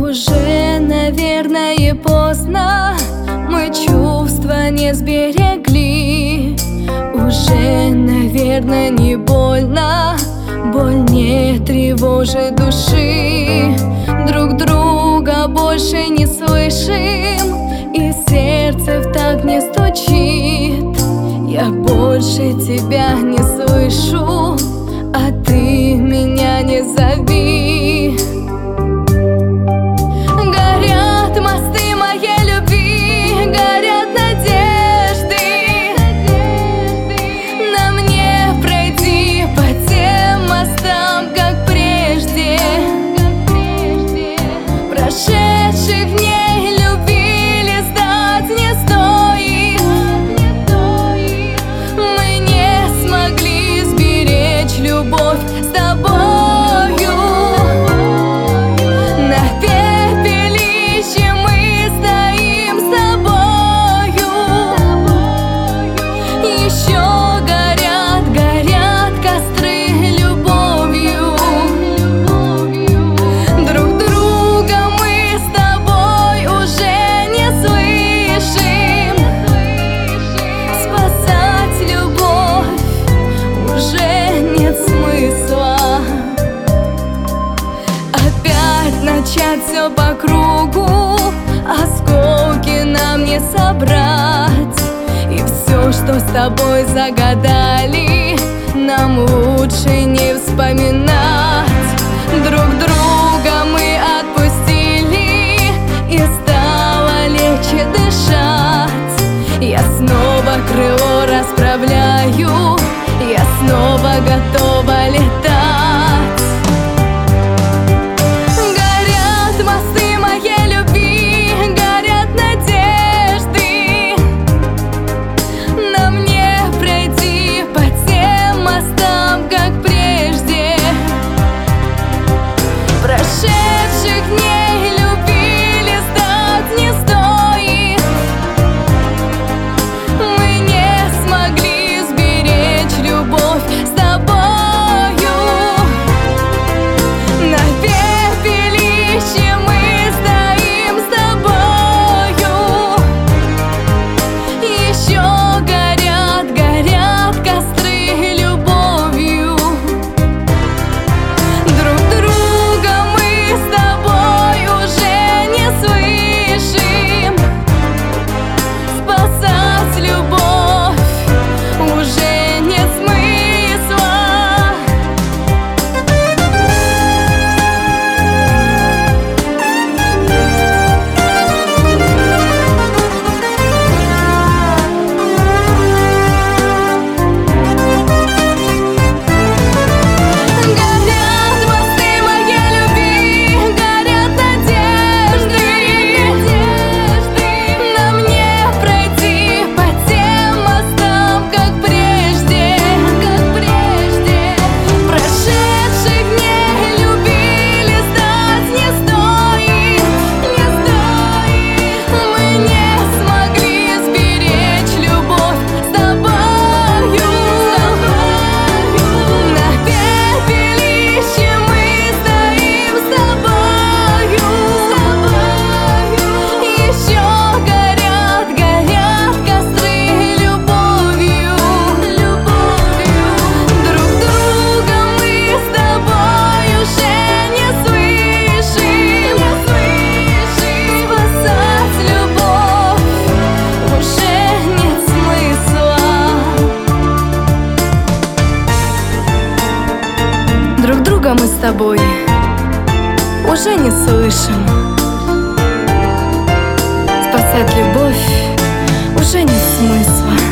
Уже, наверное, поздно, мы чувства не сберегли. Уже, наверное, не больно, боль не тревожит души. Друг друга больше не слышим, и сердце втак не стучит. Я больше тебя не слышу, а ты меня не зови. Горят мосты моей любви, горят надежды. На мне пройти по тем мостам, как прежде. Прошедших дней любви листать не стоит. Мы не смогли сберечь любовь с тобою. На пепелище мы стоим с тобою. Еще горят, горят костры любовью. Друг друга мы с тобой уже не слышим. Спасать любовь уже нет смысла. Опять начать все по кругу, осколки нам не собрать. И все, что с тобой загадали, нам лучше не вспоминать. Друг друга мы отпустили, и стало легче дышать. Я снова крыло расправляю, я снова готова летать. Горят мосты моей любви, горят надежды. На мне пройти по тем мостам, как прежде. Прошедших дней любви листать не стоит. Мы не смогли сберечь любовь с тобою. На пепелище мы стоим с тобою. Еще горят, горят костры любовью. Друг друга мы с тобой уже не слышим. Спасать любовь уже нет смысла. Горят мосты моей любви, горят надежды. На мне пройти по тем мостам, как прежде. Прошедших дней любви листать не стоит. Мы не смогли сберечь любовь с тобою. На пепелище мы стоим с тобою. Еще горят, горят костры любовью. Друг друга мы с тобой уже не слышим. Спасать любовь уже нет смысла. Друг друга мы с тобой уже не слышим. Спасать любовь уже нет смысла.